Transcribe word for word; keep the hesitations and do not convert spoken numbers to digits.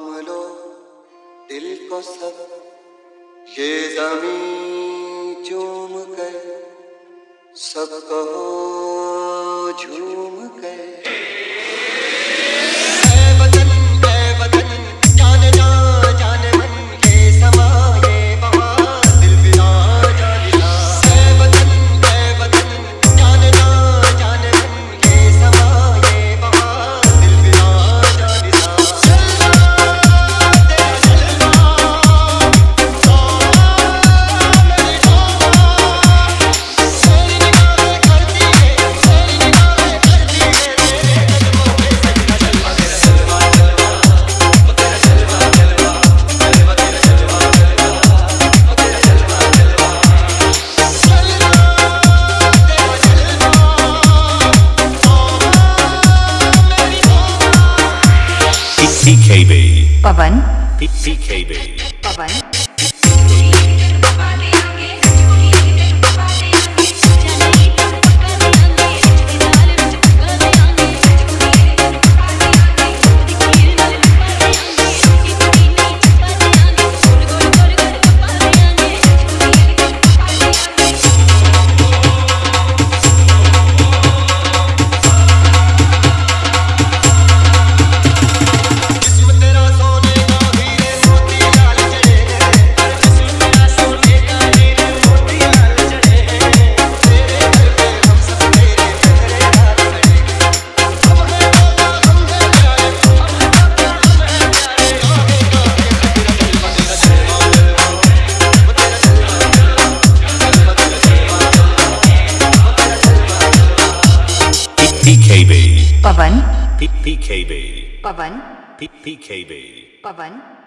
थाम लो दिल को सब ये ज़मीं चूम कर सब कहो झूम कर। P K B पवन P K B पवन P K B पवन P K B पवन P K B पवन